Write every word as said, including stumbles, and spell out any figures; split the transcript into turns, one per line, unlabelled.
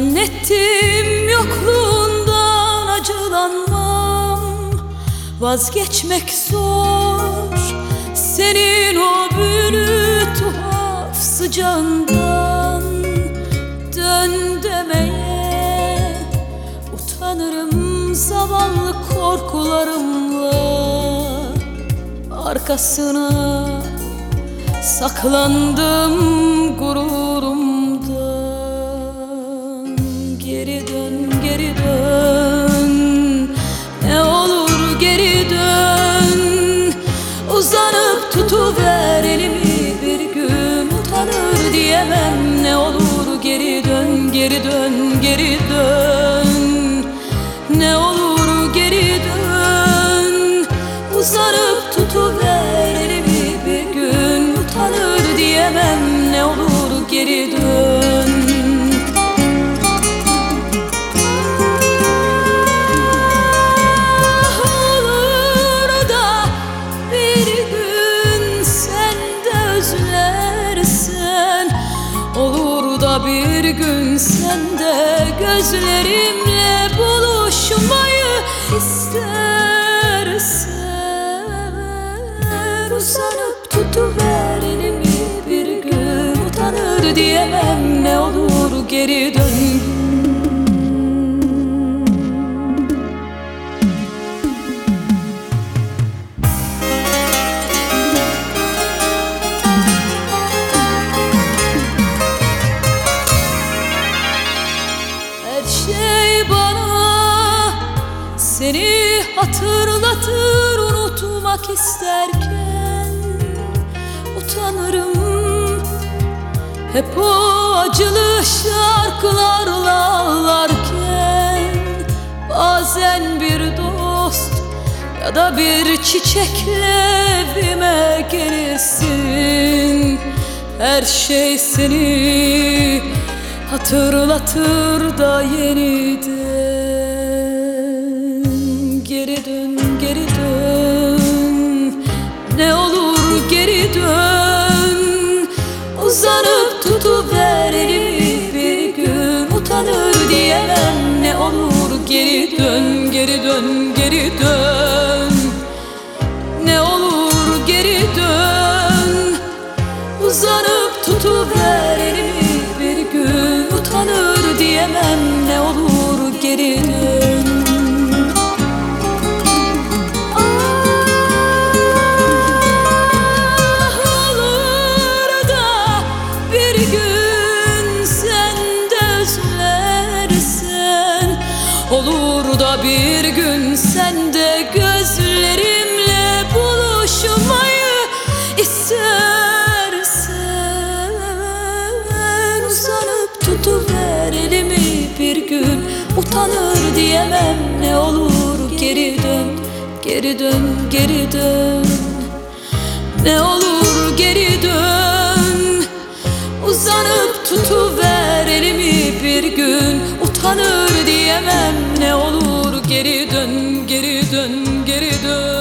Zannettim yokluğundan acılanmam, vazgeçmek zor senin o büyülü tuhaf sıcağından. Dön demeye utanırım zavallı korkularımla, arkasına saklandım gururumdan. Geri dön, geri dön, ne olur geri dön. Uzanıp tutuver elimi, bir gün utanır diyemem. Ne olur geri dön, geri dön, geri dön. Ne olur geri dön. Uzanıp tutuver elimi, bir gün utanır diyemem. Ne olur geri dön. Olur da bir gün sen de özlersen, olur da bir gün sen de gözlerimle buluşmayı istersen. Uzanıp tutuver elimi, bir gün utanır diyemem. Ne olur geri dön. Her şey bana seni hatırlatır, unutmak isterken utanırım. Hep o acılı şarkılarla ağlarken, bazen bir dost ya da bir çiçekle evime gelirsin. Her şey seni hatırlatır da yeniden. Geri dön, geri dön, ne olur geri dön. Uzanıp tutuver elimi, bir gün utanır diyemem. Ne olur geri dön, geri dön, geri dön. Ne olur geri dön. Uzanıp tutuver elimi, bir gün utanır diyemem. Ne olur geri dön. Olur da bir gün sen de gözlerimle buluşmayı istersen. Uzanıp tutuver elimi, bir gün utanır diyemem. Ne olur geri dön, geri dön, geri dön. Ne olur geri dön. Uzanıp tutuver elimi, bir gün utanır diyemem. Ne olur geri dön, geri dön, geri dön.